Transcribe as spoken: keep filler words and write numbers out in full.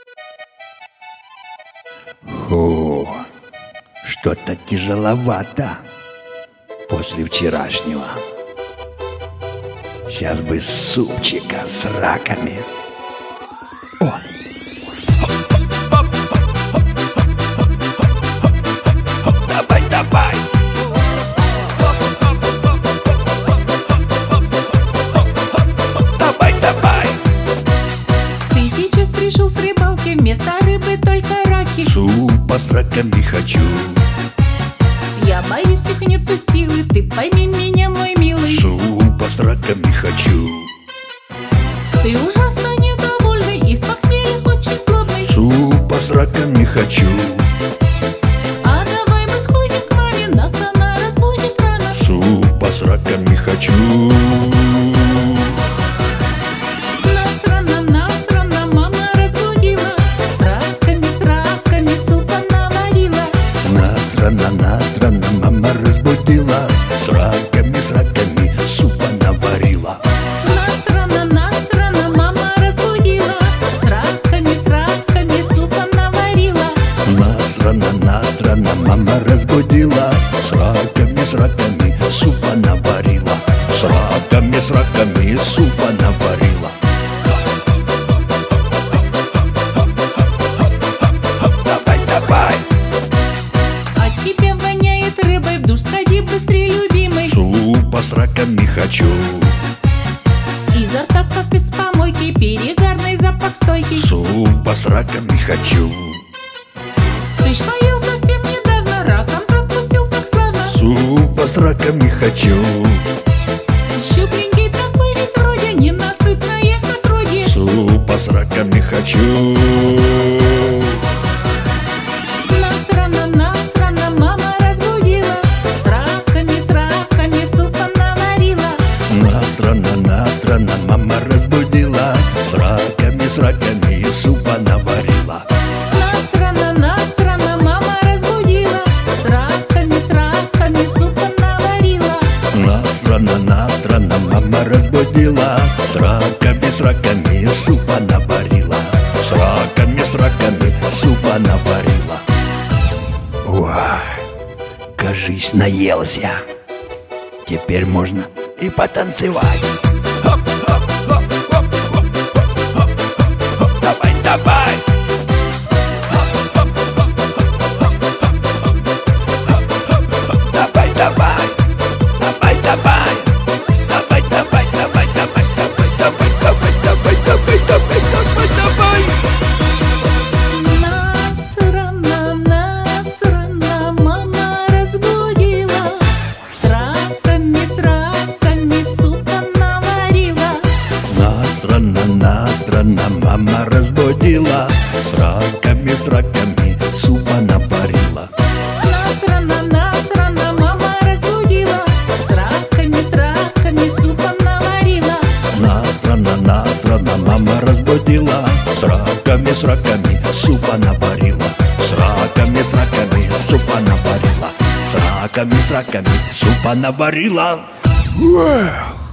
Фу, что-то тяжеловато после вчерашнего. Сейчас бы супчика с раками. О! Давай, давай! Давай, давай! Ты сейчас пришел с рыбалки, вместо рыбы только раки. Супа с раками хочу. Я боюсь, их нету силы, ты пойми меня, мой милый. Супа с раками хочу. Ты ужасно недовольный и с похмелья очень злобный. Супа с раками хочу. А давай мы сходим к маме, нас она разбудит рано. Супа с раками хочу. Нас рано, нас рано мама разбудила. С раками, с раками супа наварила. Нас рано, нас рано мама разбудила. С раками, с раками супа наварила. Нас рано, нас рано мама разбудила. С раками, с раками супа наварила. Нас рано, нас рано мама разбудила. С раками, с раками супа наварила. С раками, с раками супа наварила. Давай, давай! От тебя воняет рыбой, в душ сходи быстрее, любимый. Супа с раками хочу. Изо рта, как из помойки, перегарный запах стойкий. Супа с раками хочу. Ты ж поел совсем недавно, раком закусил так славно. Супа с раками хочу. Щупленький такой весь вроде, ненасытное отродье. Супа с раками хочу. Нас рано, нас рано мама разбудила. С раками, с раками супа наварила. Нас рано, нас рано мама разбудила. С раками, с раками супа наварила. Нас рано, нас рано мама разбудила. С раками, с раками супа наварила. Нас рано, нас рано мама разбудила. С раками, с раками супа наварила. С раками, с раками супа наварила. Ой, кажись, наелся. Теперь можно и потанцевать. Хоп, хоп, хоп, хоп, хоп, хоп, хоп, хоп. Давай, давай! Давай, давай! Давай, давай! Давай, давай, давай, давай, давай, давай, давай, давай, давай, давай, давай, давай! Нас рано, нас рано мама разбудила. С раками, с раками супа наварила. Нас рано, нас рано мама разбудила. С раками, с раками супа наварила. Нас рано, нас рано мама разбудила. С раками, с раками супа наварила. Нас рано, нас рано мама разбудила. С раками, с раками супа наварила. С раками, с раками супа наварила. С раками, с раками супа наварила. Уэх!